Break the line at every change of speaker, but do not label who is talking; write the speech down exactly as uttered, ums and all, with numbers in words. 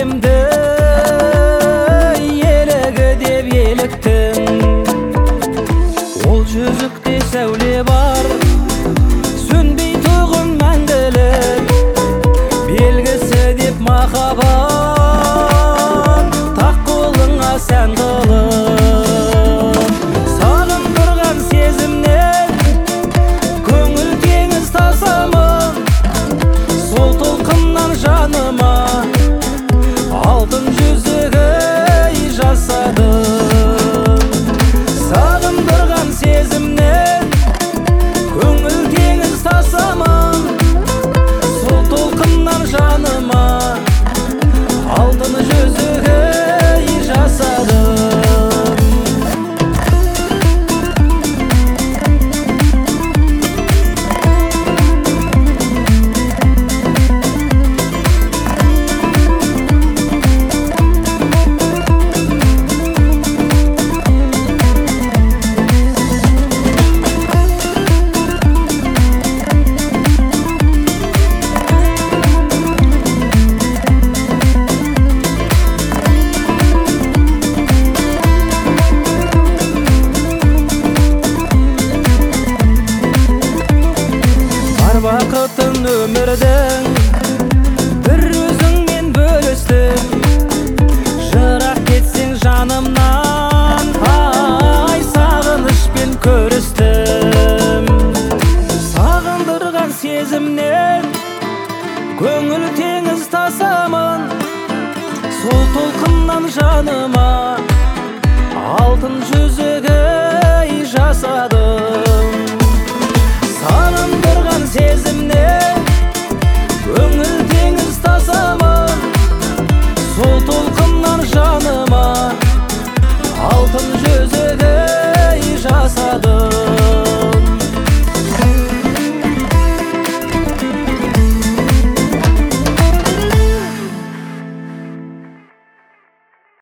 жүрегімді елігі деп еліктің. Ол жүзікте сәуле бар, сөнбей тұғын мәңгілік белгісі деп махаббат, тақ қолыңа сән қылып. Сағындырған сезімнен көңіл теңіз тасамын, сол толқыннан жаныма алтын жүзігі жасадым. Сағындырған сезімнен көңіл теңіз тасамын, сол толқыннан жаныма алтын жүзігі жасадым. Бақытын өмірдің бір өзіңмен бөлістің, жырақ кетсең жанымнан, ай сағынышпен көрістім. Сағындырған сезімнен көңіл теңіз тасамын, сол толқыннан жаныма алтын жүзігі жасадым. Сағындырған сезім